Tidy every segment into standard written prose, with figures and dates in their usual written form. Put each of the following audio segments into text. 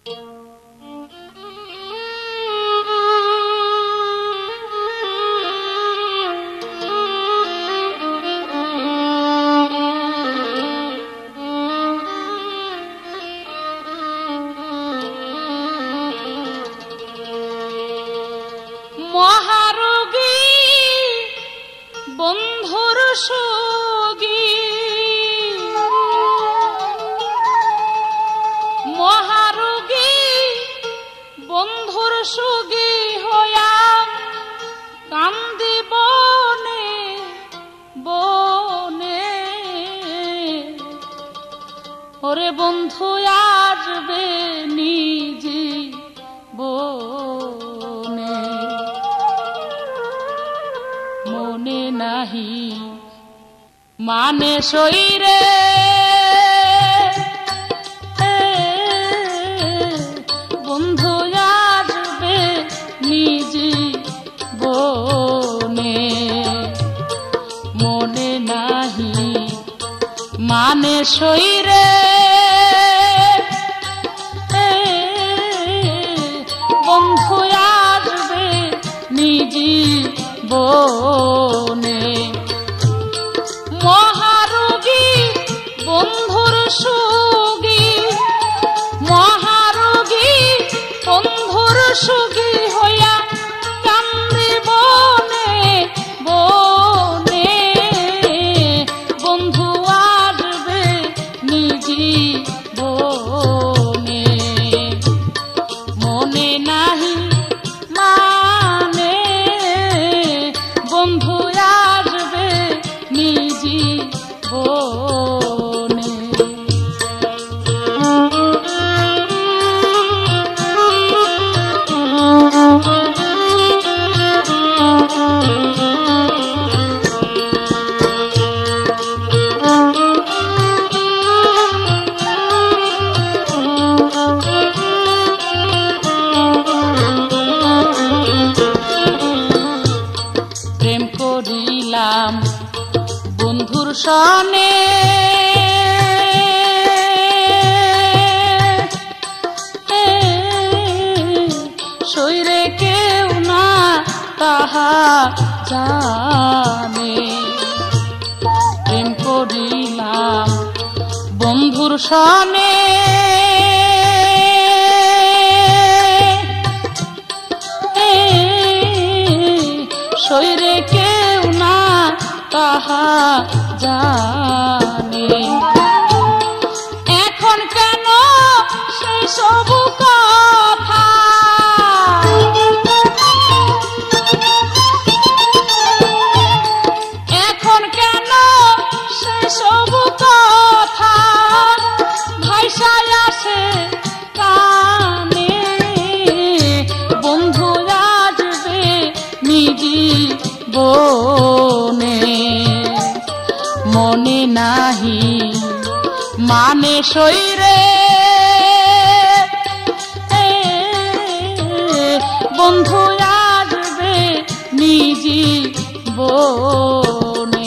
মহারোগী বন্ধুর সুগী, মহারোগী বন্ধুর সুগী হইয়া কান্দি বনে বনে। ওরে বন্ধু আসবে নিজে বনে, মনে নাহি মানে শরীরে বন্ধু আসবে নিজে বনে, মনে নাহি মানে শরীরে বন্ধু আসবে নিজে বনে। মহারোগী বন্ধুর সুগী, মহারোগী বন্ধুর সুগী হইয়া কান্দি বনে বনে। বন্ধু আসবে নিজে বনে, মনে নাহি মানে বন্ধু আসবে নিজে বনে। প্রেম করিলাম বন্ধুর সনে, শরীরে কেউ না তাহা জানে। প্রেম করিলাম বন্ধুর সনে, শরীরে কেউ না তাহা জানে। এখন কেন সেই সব কথা, এখন কেন সেই সব কথা ভাইসায় আসে কানে। বন্ধু আসবে নিজে বনে, মনে নাহি মানে শরীরে বন্ধু আসবে নিজে বনে।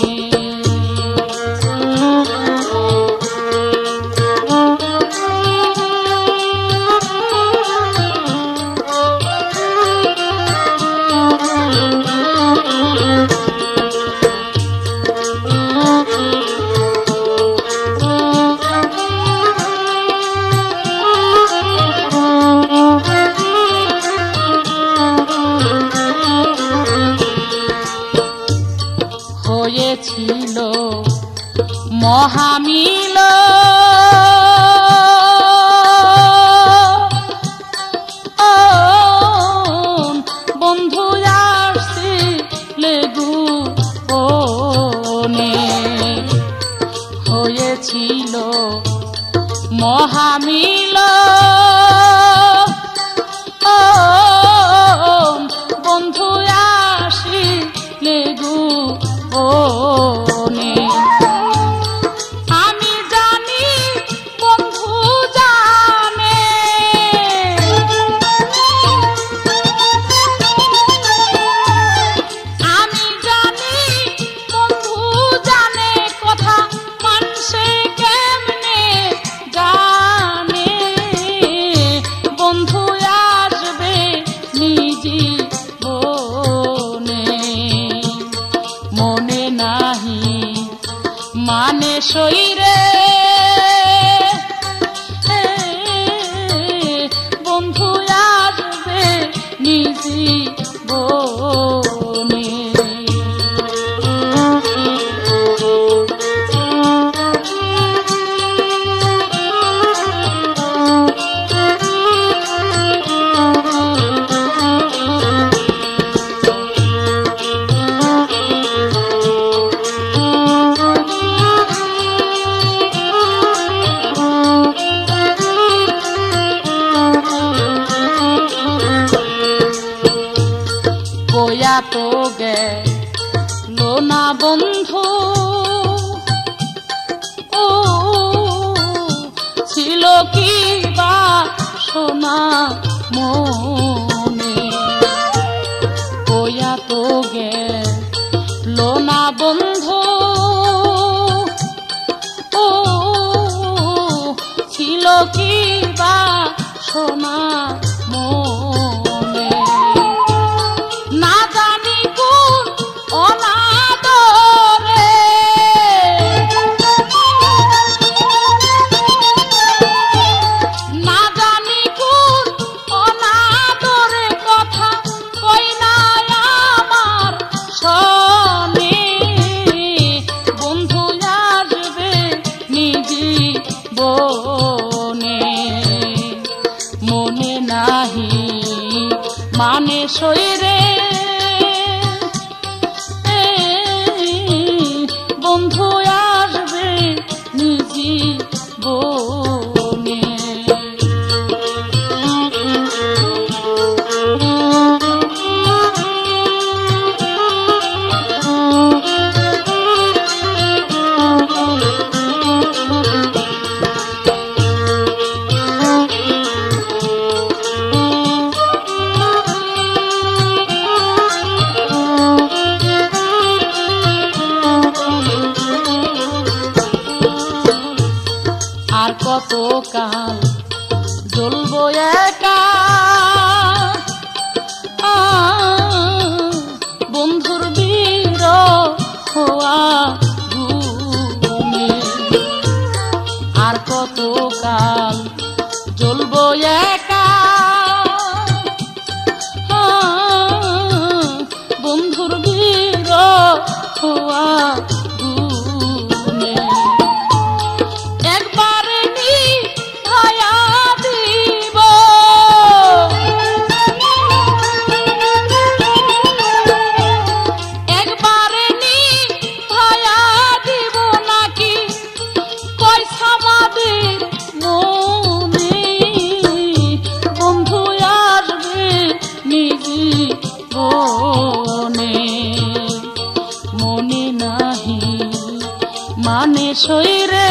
কইয়া তো গেল না বন্ধু ও ছিল কি বা সোনা মনে কইয়া তো গেল না বন্ধু ও ছিল কি বা সোনা মনে না জানি কোন অনাদরে না জানি কোন অনাদরে কথা কই না আমার শোনে বন্ধু আসবে নিজি বনে মনে নাহি মানে শরীরে বন্ধু আসবে নিজি বনে আর কত কাল জ্বলবো একা বন্ধুর বীর হওয়া ঘুমে আর কত কাল জ্বলবো একা বন্ধুর বীর হওয়া মনে নাহি মানে শরীরে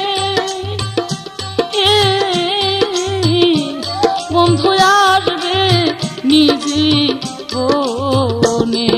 বন্ধু আসবে নিজি বনে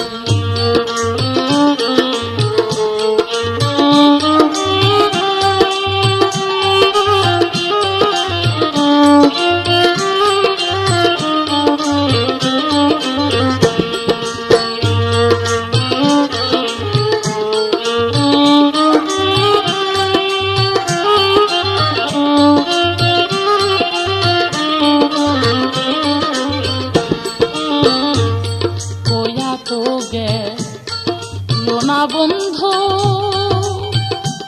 না বন্ধু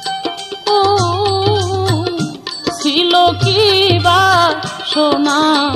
ও ছিল কি বা সোনা